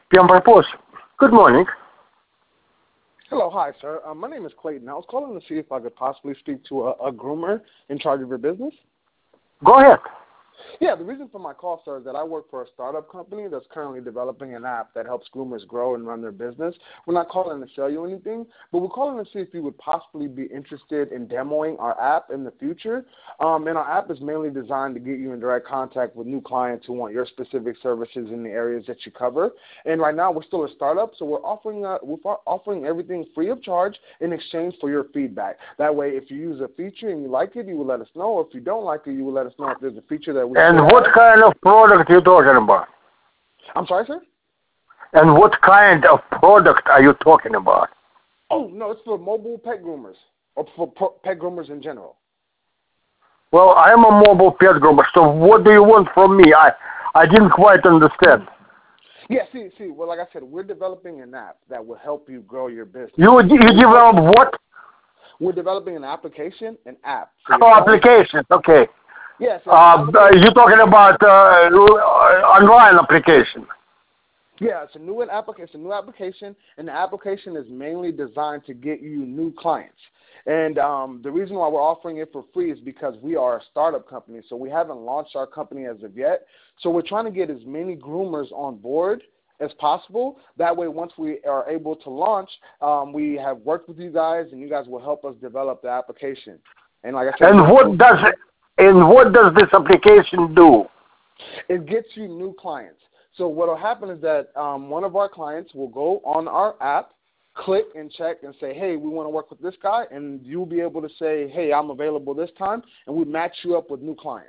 Pamper Post. Good morning. Hello, hi, sir. My name is Clayton. I was calling to see if I could possibly speak to a groomer in charge of your business. Go ahead. Yeah, the reason for my call, sir, is that I work for a startup company that's currently developing an app that helps groomers grow and run their business. We're not calling to sell you anything, but we're calling to see if you would possibly be interested in demoing our app in the future. And our app is mainly designed to get you in direct contact with new clients who want your specific services in the areas that you cover. And right now, we're still a startup, so we're offering everything free of charge in exchange for your feedback. That way, if you use a feature and you like it, you will let us know. If you don't like it, you will let us know if there's a feature that we And what kind of product you talking about? I'm sorry, sir? And what kind of product are you talking about? Oh, no, it's for mobile pet groomers, or for pet groomers in general. Well, I am a mobile pet groomer, so what do you want from me? I didn't quite understand. Yeah, see, well, like I said, we're developing an app that will help you grow your business. You develop what? We're developing an application, an app. Applications, okay. Yes. You're talking about online application. Yeah, it's a new application, and the application is mainly designed to get you new clients. And the reason why we're offering it for free is because we are a startup company, so we haven't launched our company as of yet. So we're trying to get as many groomers on board as possible. That way, once we are able to launch, we have worked with you guys, and you guys will help us develop the application. And like I said, And what does this application do? It gets you new clients. So what will happen is that one of our clients will go on our app, click and check and say, hey, we want to work with this guy, and you'll be able to say, hey, I'm available this time, and we match you up with new clients.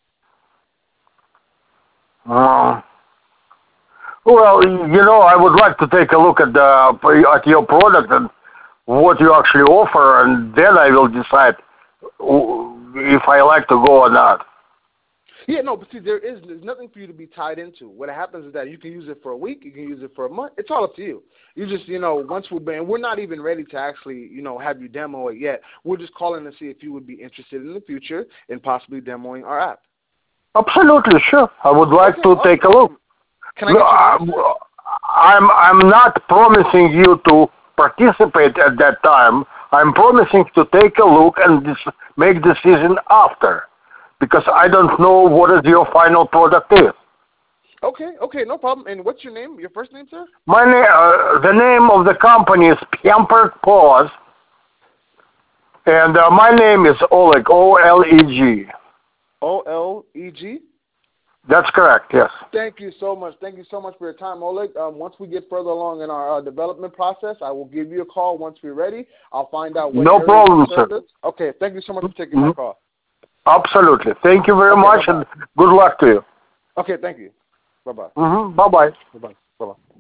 Well, I would like to take a look at your product and what you actually offer, and then I will decide if I like to go or not. Yeah, no, but see, there's nothing for you to be tied into. What happens is that you can use it for a week, you can use it for a month. It's all up to you. You just, once we're not even ready to actually, have you demo it yet. We're just calling to see if you would be interested in the future in possibly demoing our app. Absolutely, sure. I would like to take a look. Can I get your name? I'm not promising you to participate at that time. I'm promising to take a look and make decision after, because I don't know what is your final product is. Okay, no problem. And what's your name? Your first name, sir? My name, the name of the company is Pampered Paws, and my name is Oleg, O-L-E-G. O-L-E-G? That's correct, yes. Thank you so much. Thank you so much for your time, Oleg. Once we get further along in our development process, I will give you a call once we're ready. I'll find out what No problem, sir. Okay, thank you so much for taking my call. Absolutely. Thank you very much, bye-bye. and good luck to you. Okay, thank you. Bye-bye. Bye-bye. Bye-bye. Bye-bye.